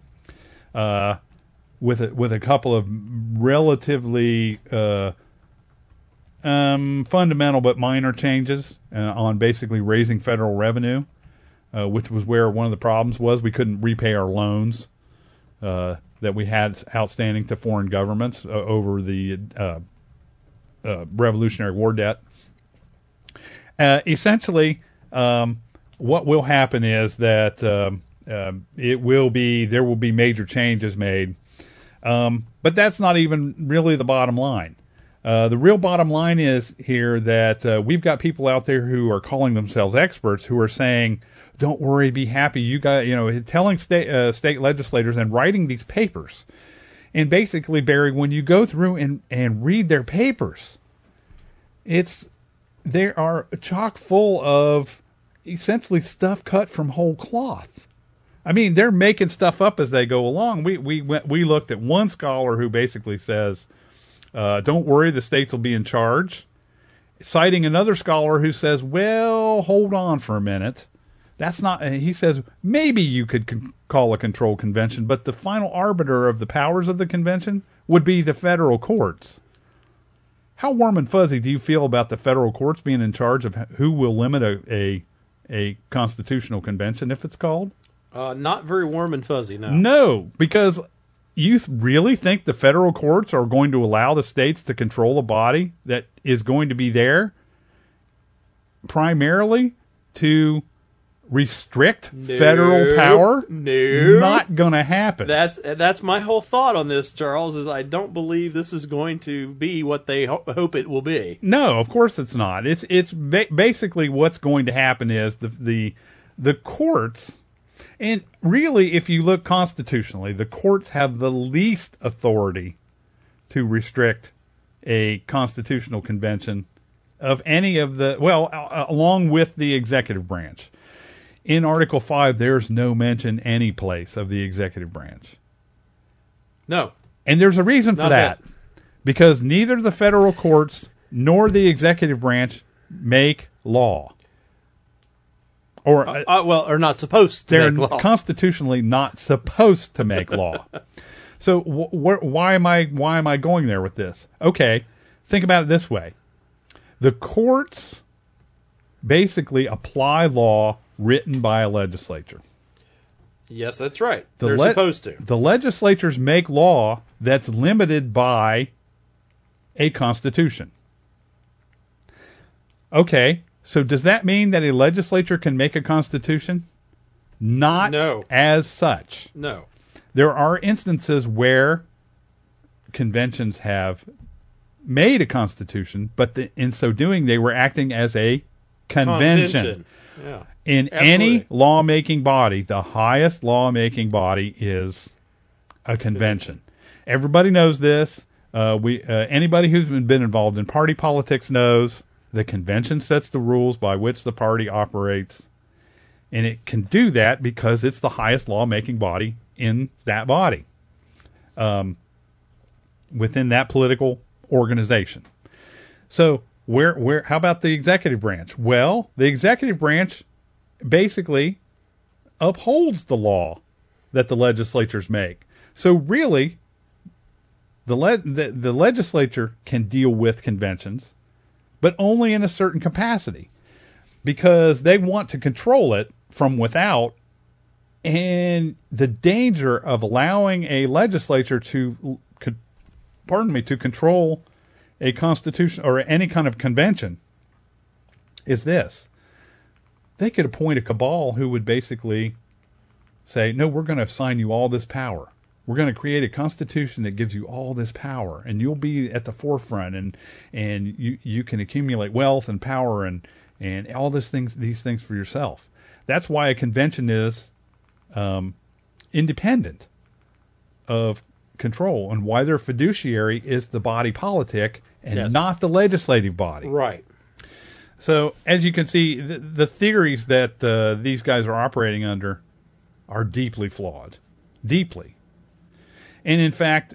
with a couple of relatively fundamental but minor changes on basically raising federal revenue, which was where one of the problems was. We couldn't repay our loans that we had outstanding to foreign governments over the Revolutionary War debt. Essentially, what will happen is that there will be major changes made, but that's not even really the bottom line. The real bottom line is here that we've got people out there who are calling themselves experts who are saying, "Don't worry, be happy." You got, telling state legislators and writing these papers, and basically, Barry, when you go through and read their papers, they are chock full of essentially stuff cut from whole cloth. I mean, they're making stuff up as they go along. We looked at one scholar who basically says, "Don't worry, the states will be in charge," citing another scholar who says, "Well, hold on for a minute. That's not." He says maybe you could call a control convention, but the final arbiter of the powers of the convention would be the federal courts. How warm and fuzzy do you feel about the federal courts being in charge of who will limit a constitutional convention, if it's called? Not very warm and fuzzy, no. No, because you really think the federal courts are going to allow the states to control a body that is going to be there primarily to restrict federal power? No. Not going to happen. That's my whole thought on this, Charles, is I don't believe this is going to be what they hope it will be. No, of course it's not. It's basically what's going to happen is the courts, and really if you look constitutionally, the courts have the least authority to restrict a constitutional convention of any of the, along with the executive branch. In Article 5, there's no mention any place of the executive branch. No. And there's a reason for that. Because neither the federal courts nor the executive branch make law. Or are not supposed to make law. They're constitutionally not supposed to make law. So why am I going there with this? Okay, think about it this way. The courts basically apply law written by a legislature. Yes, that's right. They're supposed to. The legislatures make law that's limited by a constitution. Okay, so does that mean that a legislature can make a constitution? Not as such. No. There are instances where conventions have made a constitution, but in so doing, they were acting as a convention. Yeah. In any lawmaking body, the highest lawmaking body is a convention. Everybody knows this. Anybody who's been involved in party politics knows the convention sets the rules by which the party operates, and it can do that because it's the highest lawmaking body in that body, within that political organization. So how about the executive branch? Well, the executive branch basically upholds the law that the legislatures make. So really, the legislature can deal with conventions, but only in a certain capacity, because they want to control it from without. And the danger of allowing a legislature to control a constitution or any kind of convention is this. They could appoint a cabal who would basically say, no, we're going to assign you all this power. We're going to create a constitution that gives you all this power, and you'll be at the forefront, and you can accumulate wealth and power and all these things for yourself. That's why a convention is independent of control, and why their fiduciary is the body politic and not the legislative body. Right. So, as you can see, the theories that these guys are operating under are deeply flawed. Deeply. And in fact,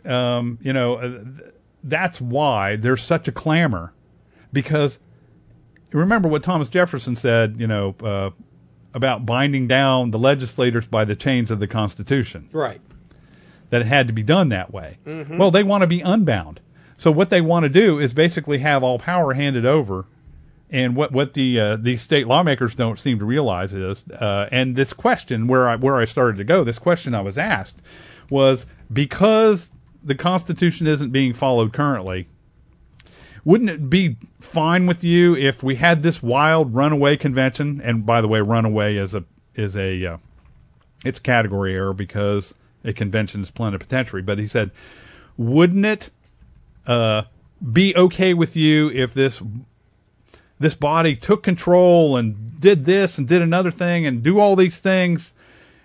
that's why there's such a clamor, because remember what Thomas Jefferson said, about binding down the legislators by the chains of the Constitution. Right. That it had to be done that way. Mm-hmm. Well, they want to be unbound. So what they want to do is basically have all power handed over. And what the state lawmakers don't seem to realize is, and this question where I started to go, this question I was asked was, because the Constitution isn't being followed currently, wouldn't it be fine with you if we had this wild runaway convention? And by the way, runaway is it's a category error because a convention is plenipotentiary. But he said, wouldn't it be okay with you if this body took control and did this and did another thing and do all these things?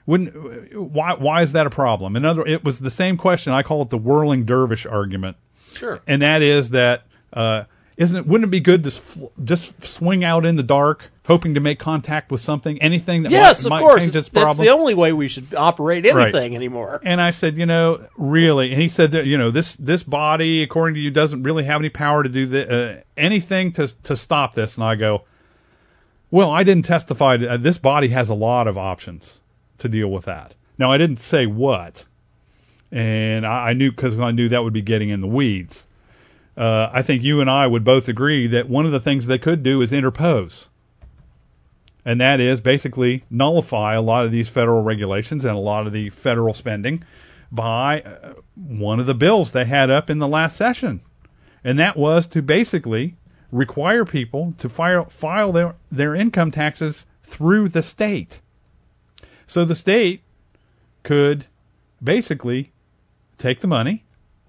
Why is that a problem? It was the same question. I call it the whirling dervish argument. Sure. And that is that wouldn't it be good to just swing out in the dark, hoping to make contact with something, anything that might change this problem? That's the only way we should operate anything anymore. And I said, really, and he said that this body, according to you, doesn't really have any power to do anything to stop this. And I go, well, I didn't testify. This body has a lot of options to deal with that. Now, I didn't say what, and I knew, because I knew that would be getting in the weeds. I think you and I would both agree that one of the things they could do is interpose. And that is basically nullify a lot of these federal regulations and a lot of the federal spending by one of the bills they had up in the last session. And that was to basically require people to file their income taxes through the state. So the state could basically take the money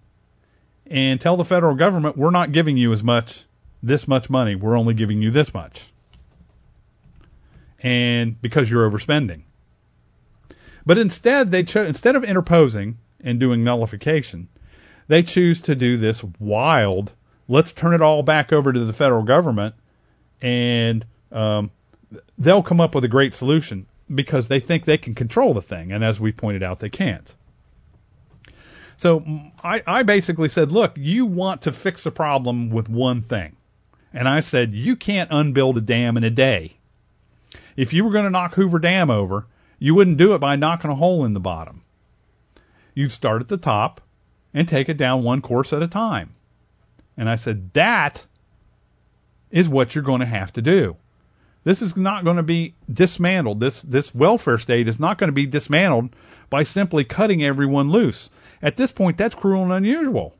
and tell the federal government, we're not giving you this much money. We're only giving you this much. And because you're overspending. But instead, instead of interposing and doing nullification, they choose to do this wild, let's turn it all back over to the federal government, and they'll come up with a great solution because they think they can control the thing. And as we pointed out, they can't. So I basically said, look, you want to fix a problem with one thing. And I said, you can't unbuild a dam in a day. If you were going to knock Hoover Dam over, you wouldn't do it by knocking a hole in the bottom. You'd start at the top and take it down one course at a time. And I said, that is what you're going to have to do. This is not going to be dismantled. This welfare state is not going to be dismantled by simply cutting everyone loose. At this point, that's cruel and unusual.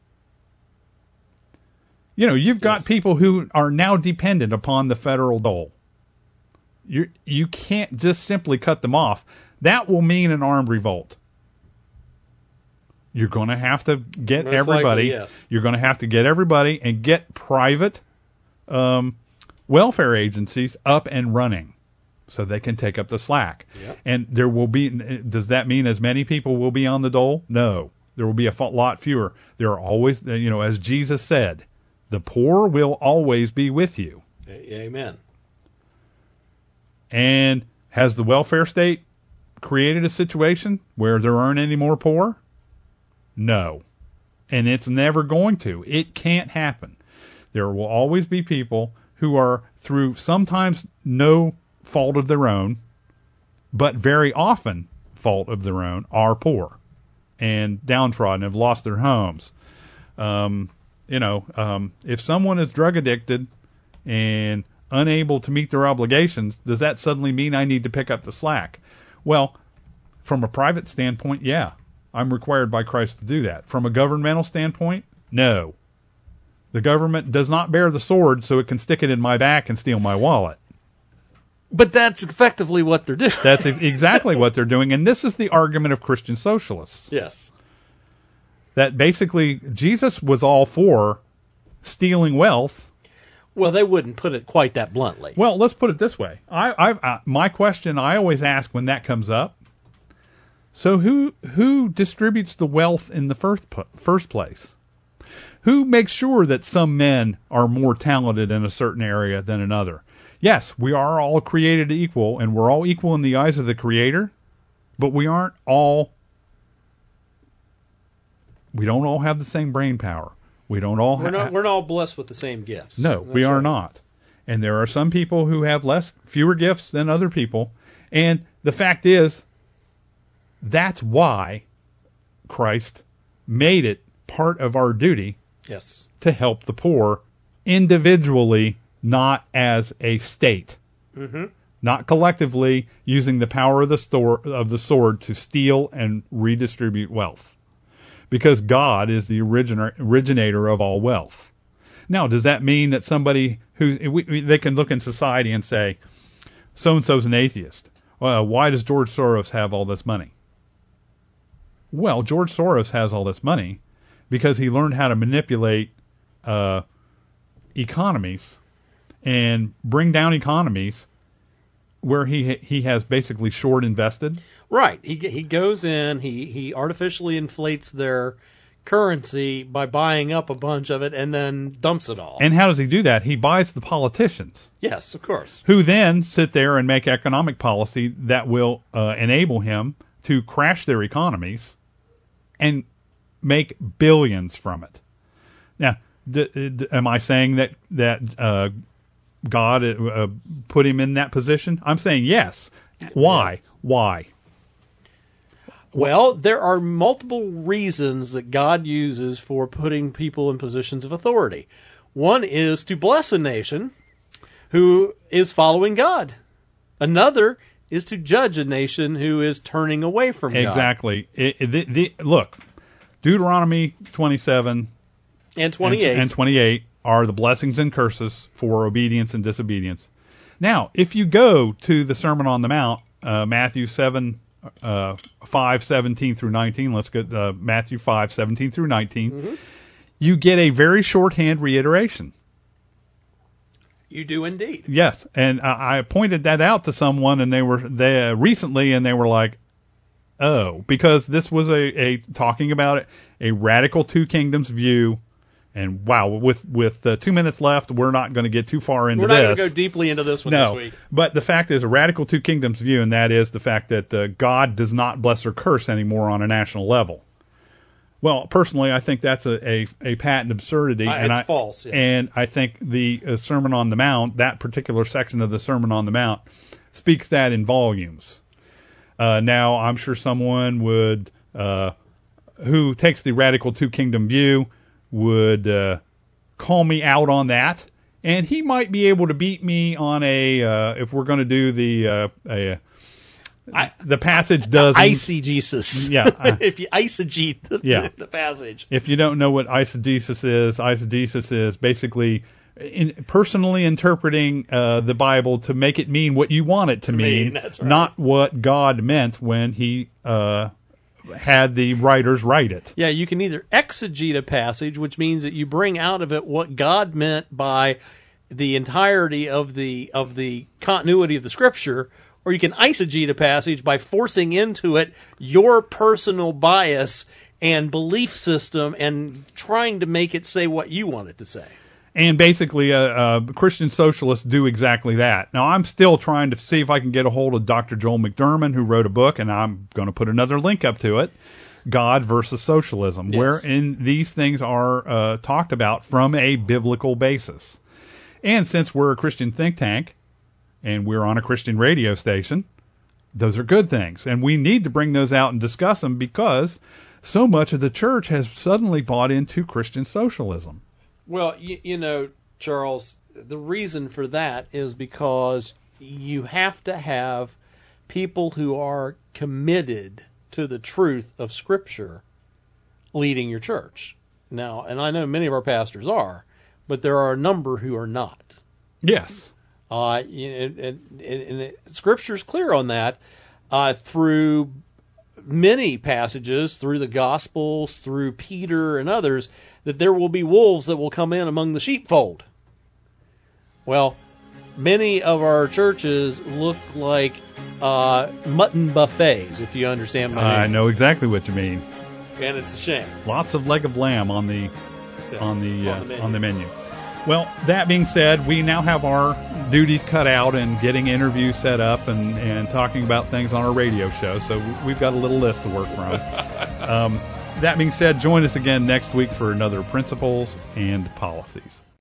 You've got people who are now dependent upon the federal dole. You can't just simply cut them off. That will mean an armed revolt. You're going to have to get everybody. Likely, yes. You're going to have to get everybody and get private welfare agencies up and running so they can take up the slack. Yep. And there will be, does that mean as many people will be on the dole? No. There will be a lot fewer. There are always, as Jesus said, the poor will always be with you. Amen. And has the welfare state created a situation where there aren't any more poor? No. And it's never going to. It can't happen. There will always be people who are, through sometimes no fault of their own, but very often fault of their own, are poor and downtrodden, have lost their homes. If someone is drug addicted and unable to meet their obligations, does that suddenly mean I need to pick up the slack? Well, from a private standpoint, yeah, I'm required by Christ to do that. From a governmental standpoint, no. The government does not bear the sword so it can stick it in my back and steal my wallet. But that's effectively what they're doing. That's exactly what they're doing. And this is the argument of Christian socialists. Yes. That basically Jesus was all for stealing wealth. Well, they wouldn't put it quite that bluntly. Well, let's put it this way. My question I always ask when that comes up, so who distributes the wealth in the first place? Who makes sure that some men are more talented in a certain area than another? Yes, we are all created equal, and we're all equal in the eyes of the Creator, but we don't all have the same brain power. We don't all we're not all blessed with the same gifts. No, we are not. And there are some people who have fewer gifts than other people. And the fact is, that's why Christ made it part of our duty yes, to help the poor individually, not as a state. Mm-hmm. Not collectively using the power of the sword to steal and redistribute wealth. Because God is the originator of all wealth. Now, does that mean that somebody they can look in society and say, so-and-so's an atheist? Well, why does George Soros have all this money? Well, George Soros has all this money because he learned how to manipulate economies and bring down economies where he has basically short invested. Right. He goes in, he artificially inflates their currency by buying up a bunch of it and then dumps it all. And how does he do that? He buys the politicians. Yes, of course. Who then sit there and make economic policy that will enable him to crash their economies and make billions from it. Now, am I saying that God put him in that position? I'm saying yes. Why? Why? Well, there are multiple reasons that God uses for putting people in positions of authority. One is to bless a nation who is following God. Another is to judge a nation who is turning away from God. Exactly. Look, Deuteronomy 27 and 28 are the blessings and curses for obedience and disobedience. Now, if you go to the Sermon on the Mount, Matthew 5:17 through 19, let's get Matthew 5:17 through 19, mm-hmm. You get a very shorthand reiteration. You do indeed. Yes, and I pointed that out to someone, and they were recently, and they were like, "Oh," because this was a talking about a radical two kingdoms view. And wow, with 2 minutes left, we're not going to get too far into this. We're not going to go deeply into this one this week. But the fact is a radical two kingdoms view, and that is the fact that God does not bless or curse anymore on a national level. Well, personally, I think that's a patent absurdity. It's false, yes. And I think the Sermon on the Mount, that particular section of the Sermon on the Mount, speaks that in volumes. Now, I'm sure someone would who takes the radical two kingdom view would call me out on that, and he might be able to beat me on if we're going to do the passage does eisegesis. Yeah, if you eisegete the passage. If you don't know what eisegesis is basically personally interpreting the Bible to make it mean what you want it to mean, that's right. Not what God meant when He had the writers write it. Yeah, you can either exegete a passage, which means that you bring out of it what God meant by the entirety of the continuity of the Scripture, or you can eisegete a passage by forcing into it your personal bias and belief system and trying to make it say what you want it to say. And basically, Christian socialists do exactly that. Now, I'm still trying to see if I can get a hold of Dr. Joel McDurmon, who wrote a book, and I'm going to put another link up to it, God versus Socialism, yes. Wherein these things are talked about from a biblical basis. And since we're a Christian think tank, and we're on a Christian radio station, those are good things. And we need to bring those out and discuss them because so much of the church has suddenly bought into Christian socialism. Well, you know, Charles, the reason for that is because you have to have people who are committed to the truth of Scripture leading your church. Now, and I know many of our pastors are, but there are a number who are not. Yes. And Scripture's clear on that through many passages, through the Gospels, through Peter and others, that there will be wolves that will come in among the sheepfold. Well, many of our churches look like mutton buffets, if you understand what I mean. I know exactly what you mean. And it's a shame. Lots of leg of lamb on the menu. Well, that being said, we now have our duties cut out and getting interviews set up and talking about things on our radio show. So we've got a little list to work from. That being said, join us again next week for another Principles and Policies.